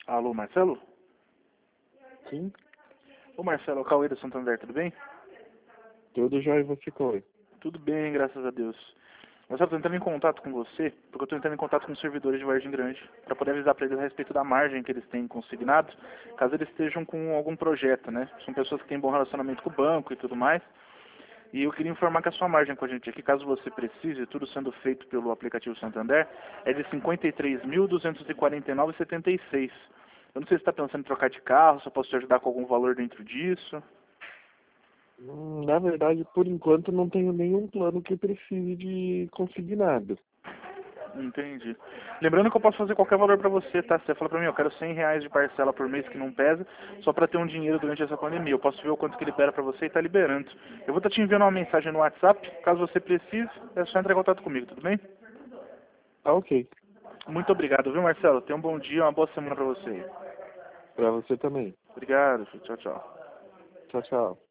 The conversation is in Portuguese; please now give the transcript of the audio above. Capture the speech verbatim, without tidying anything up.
Alô, Marcelo? Sim, Ô, Marcelo, é o Cauê do Santander, tudo bem? tudo já e você, Cauê? Tudo bem, graças a Deus. Marcelo, estou entrando em contato com você, porque eu estou entrando em contato com os servidores de Vargem Grande, para poder avisar para eles a respeito da margem que eles têm consignado, caso eles estejam com algum projeto, né? São pessoas que têm bom relacionamento com o banco e tudo mais. E eu queria informar que a sua margem com a gente aqui, caso você precise, tudo sendo feito pelo aplicativo Santander, é de cinquenta e três mil duzentos e quarenta e nove reais e setenta e seis centavos. Eu não sei se você está pensando em trocar de carro, se eu posso te ajudar com algum valor dentro disso. Hum, Na verdade, por enquanto, não tenho nenhum plano que precise de consignado. Entendi. Lembrando que eu posso fazer qualquer valor para você, tá? Você fala para mim, eu quero cem reais de parcela por mês que não pesa, só para ter um dinheiro durante essa pandemia. Eu posso ver o quanto que libera para você e tá liberando. Eu vou estar te enviando uma mensagem no WhatsApp, caso você precise, é só entrar em contato comigo, tudo bem? Tá ok. Muito obrigado, viu, Marcelo? Tenha um bom dia, uma boa semana para você. Pra você também. Obrigado, tchau, tchau. Tchau, tchau.